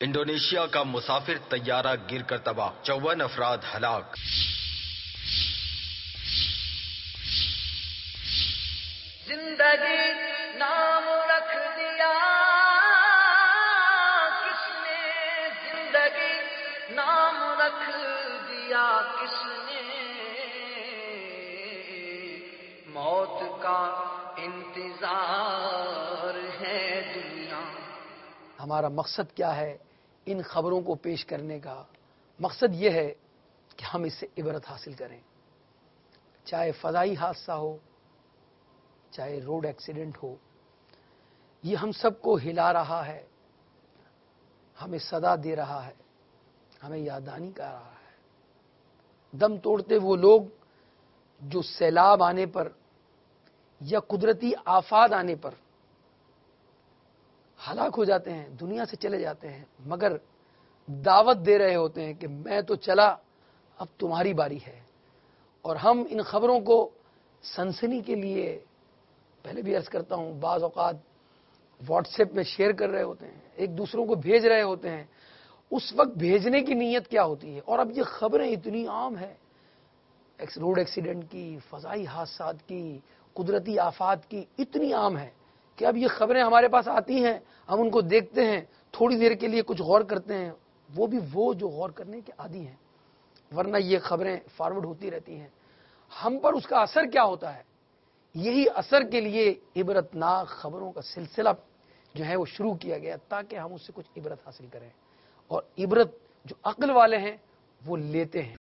Indonesia کا مسافر طیارہ گر کر تباہ، 54 افراد ہلاک۔ زندگی نام رکھ دیا کس نے، زندگی نام رکھ دیا کس نے، موت کا انتظار ہے دنیا۔ ہمارا مقصد کیا ہے ان خبروں کو پیش کرنے کا؟ مقصد یہ ہے کہ ہم اس سے عبرت حاصل کریں، چاہے فضائی حادثہ ہو، چاہے روڈ ایکسیڈنٹ ہو، یہ ہم سب کو ہلا رہا ہے، ہمیں صدا دے رہا ہے، ہمیں یاد دہانی کر رہا ہے۔ دم توڑتے وہ لوگ جو سیلاب آنے پر یا قدرتی آفات آنے پر ہلاک ہو جاتے ہیں، دنیا سے چلے جاتے ہیں، مگر دعوت دے رہے ہوتے ہیں کہ میں تو چلا، اب تمہاری باری ہے۔ اور ہم ان خبروں کو سنسنی کے لیے، پہلے بھی عرض کرتا ہوں، بعض اوقات واٹس ایپ میں شیئر کر رہے ہوتے ہیں، ایک دوسروں کو بھیج رہے ہوتے ہیں۔ اس وقت بھیجنے کی نیت کیا ہوتی ہے؟ اور اب یہ خبریں اتنی عام ہیں، روڈ ایکسیڈنٹ کی، فضائی حادثات کی، قدرتی آفات کی، اتنی عام ہے کہ اب یہ خبریں ہمارے پاس آتی ہیں، ہم ان کو دیکھتے ہیں، تھوڑی دیر کے لیے کچھ غور کرتے ہیں، وہ بھی وہ جو غور کرنے کے عادی ہیں، ورنہ یہ خبریں فارورڈ ہوتی رہتی ہیں۔ ہم پر اس کا اثر کیا ہوتا ہے؟ یہی اثر کے لیے عبرتناک خبروں کا سلسلہ جو ہے وہ شروع کیا گیا، تاکہ ہم اس سے کچھ عبرت حاصل کریں، اور عبرت جو عقل والے ہیں وہ لیتے ہیں۔